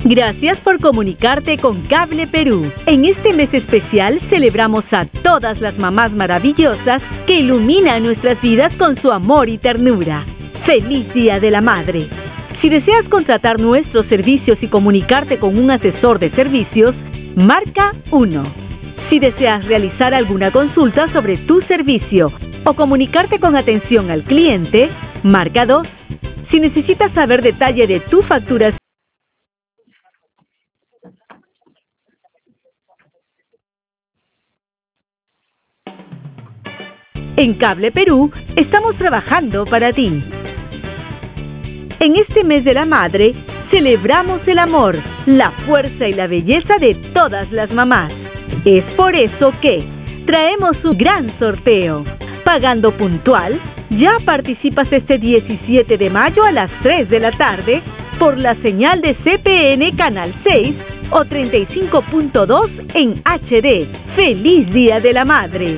Gracias por comunicarte con Cable Perú. En este mes especial celebramos a todas las mamás maravillosas que iluminan nuestras vidas con su amor y ternura. ¡Feliz Día de la Madre! Si deseas contratar nuestros servicios y comunicarte con un asesor de servicios, marca 1. Si deseas realizar alguna consulta sobre tu servicio o comunicarte con atención al cliente, marca 2. Si necesitas saber detalle de tu facturación, en Cable Perú estamos trabajando para ti. En este mes de la madre, celebramos el amor, la fuerza y la belleza de todas las mamás. Es por eso que traemos un gran sorteo. Pagando puntual, ya participas este 17 de mayo a las 3 de la tarde por la señal de CPN Canal 6 o 35.2 en HD. ¡Feliz Día de la Madre!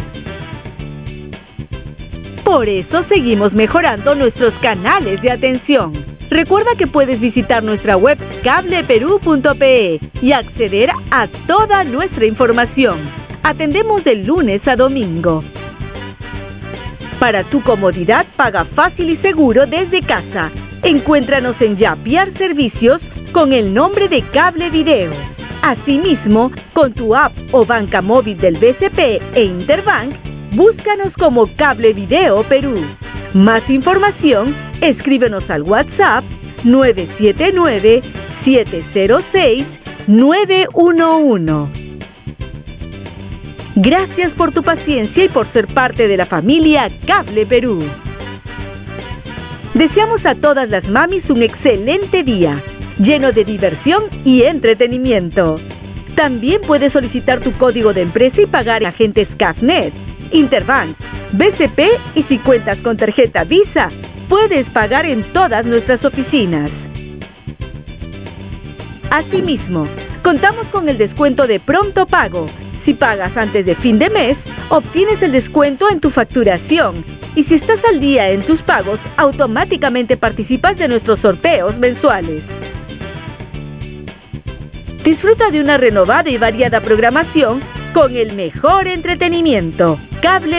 Por eso seguimos mejorando nuestros canales de atención. Recuerda que puedes visitar nuestra web cableperú.pe y acceder a toda nuestra información. Atendemos de lunes a domingo. Para tu comodidad, paga fácil y seguro desde casa. Encuéntranos en Yapiar Servicios con el nombre de Cable Video. Asimismo, con tu app o banca móvil del BCP e Interbank, búscanos como Cable Video Perú. Más información, escríbenos al WhatsApp 979-706-911. Gracias por tu paciencia y por ser parte de la familia Cable Perú. Deseamos a todas las mamis un excelente día, lleno de diversión y entretenimiento. También puedes solicitar tu código de empresa y pagar agentes Cafnet, Interbank, BCP y si cuentas con tarjeta Visa, puedes pagar en todas nuestras oficinas. Asimismo, contamos con el descuento de pronto pago. Si pagas antes de fin de mes, obtienes el descuento en tu facturación. Y si estás al día en tus pagos, automáticamente participas de nuestros sorteos mensuales. Disfruta de una renovada y variada programación con el mejor entretenimiento. Cable